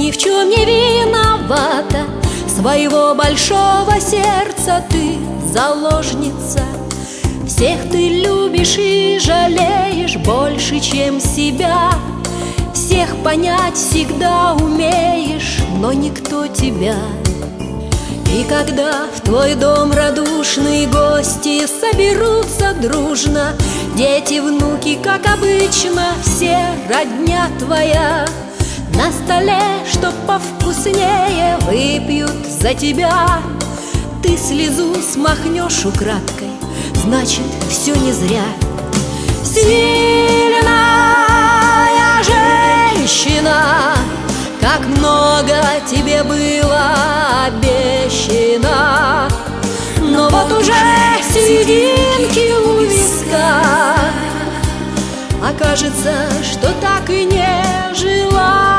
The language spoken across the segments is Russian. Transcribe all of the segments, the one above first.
ни в чем не виновата, своего большого сердца ты заложница. Всех ты любишь и жалеешь больше, чем себя. Всех понять всегда умеешь, но никто тебя. И когда в твой дом радушные гости соберутся дружно, дети, внуки, как обычно, все родня твоя. На столе, чтоб повкуснее, выпьют за тебя. Ты слезу смахнешь украдкой, значит, все не зря. Сильная женщина, как много тебе было обещано, но вот уже сединки у виска, а кажется, что так и не жила.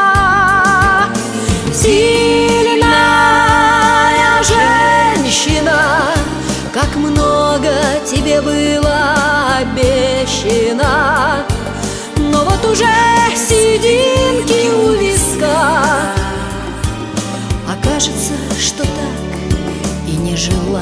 Сильная женщина, как много тебе было обещано, но вот уже сединки у виска, а кажется, что так и не жила.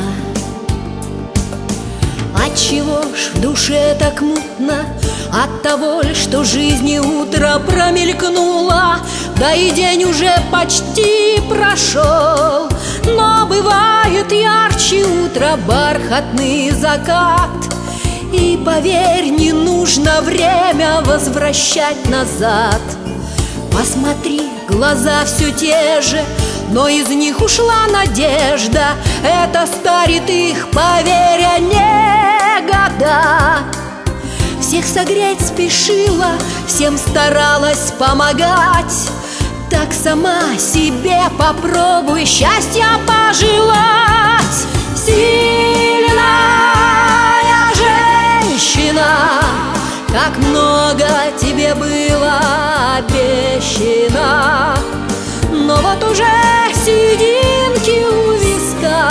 Отчего ж в душе так мутно? От того ли, что жизни утро промелькнуло, да и день уже почти прошел. Но бывает ярче утро бархатный закат. И поверь, не нужно время возвращать назад. Посмотри, глаза все те же, но из них ушла надежда. Это старит их, поверь, а не года. Всех согреть спешила, всем старалась помогать. Так сама себе попробуй счастья пожелать. Сильная женщина, как много тебе было обещано, но вот уже сединки у виска,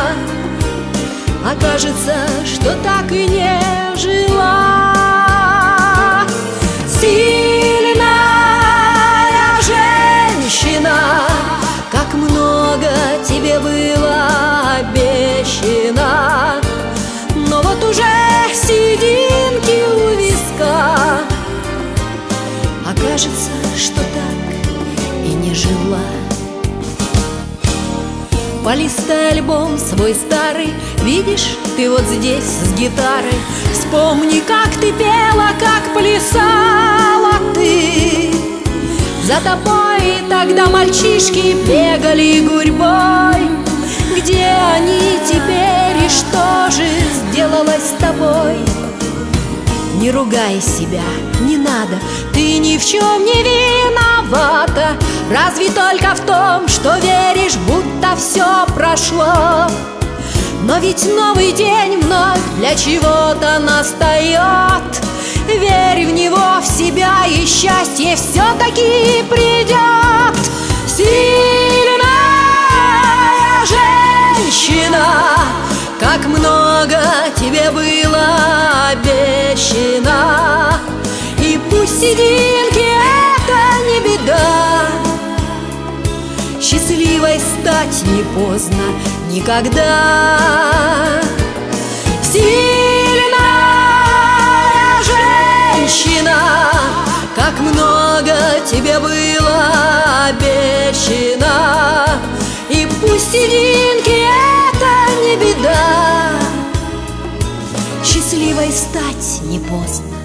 а кажется, что так и не жила. Сильная женщина, как много тебе было обещано, но вот уже сединки у виска, а кажется, что так и не жила. Полистай альбом свой старый, видишь, ты вот здесь с гитарой. Вспомни, как ты пела, как плясала ты. За тобой тогда мальчишки бегали гурьбой. Где они теперь и что же сделалось с тобой? Не ругай себя, не надо, ты ни в чем не виновата. Разве только в том, что веришь, будто все прошло. Но ведь новый день вновь для чего-то настает. Верь в него, в себя, и счастье все-таки придет. Сильная женщина, как много тебе было обещано, и пусть сединки — это не беда. Счастливой стать не поздно никогда. Сильная женщина, как много тебе было обещано, и пусть сединки — это не беда. Счастливой стать не поздно.